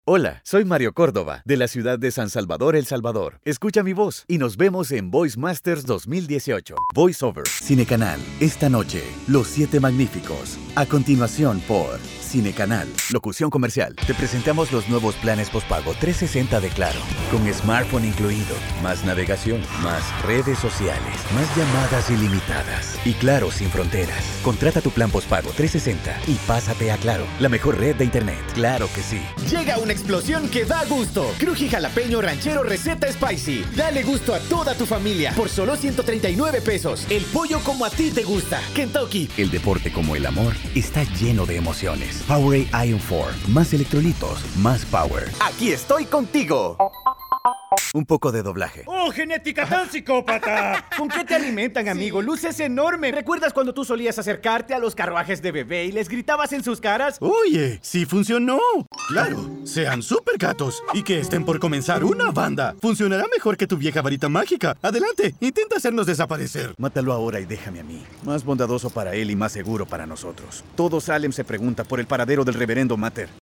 Hola, soy Mario Córdoba, de la ciudad de San Salvador, El Salvador. Escucha mi voz y nos vemos en Voice Masters 2018. Voice Over. Cinecanal. Esta noche, Los Siete Magníficos. A continuación por Cinecanal. Locución comercial. Te presentamos los nuevos planes postpago 360 de Claro. Con smartphone incluido. Más navegación. Más redes sociales. Más llamadas ilimitadas. Y Claro sin fronteras. Contrata tu plan postpago 360 y pásate a Claro. La mejor red de internet. Claro que sí. Llega una explosión que da gusto. Cruji jalapeño ranchero receta spicy. Dale gusto a toda tu familia por solo 139 pesos. El pollo como a ti te gusta. Kentucky. El deporte como el amor está lleno de emociones. Powerade Iron 4. Más electrolitos, más power. Aquí estoy contigo. Un poco de doblaje. ¡Oh, genética tan psicópata! ¿Con qué te alimentan, amigo? Luces enorme. ¿Recuerdas cuando tú solías acercarte a los carruajes de bebé y les gritabas en sus caras? Oye, sí funcionó. Claro, sean super gatos y que estén por comenzar una banda. Funcionará mejor que tu vieja varita mágica. Adelante, intenta hacernos desaparecer. Mátalo ahora y déjame a mí. Más bondadoso para él y más seguro para nosotros. Todo Salem se pregunta por el paradero del reverendo Mater.